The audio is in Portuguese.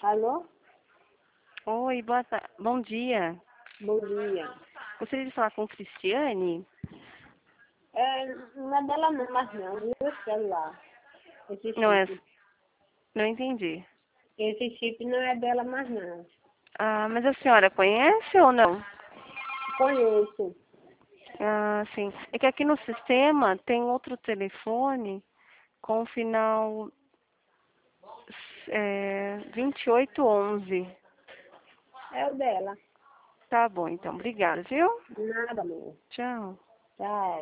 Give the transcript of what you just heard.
Alô? Oi, bom dia. Bom dia. Gostaria de falar com Cristiane? Não é dela não, mas não, viu? Esse celular. Esse Não é, chip. não entendi. Esse chip não é dela mais não. Ah, mas a senhora conhece ou não? Conheço. Ah, sim. É que aqui no sistema tem outro telefone com o final 2811. É o dela. Tá bom, então. Obrigada, viu? Nada, amor. Tchau. Tchau.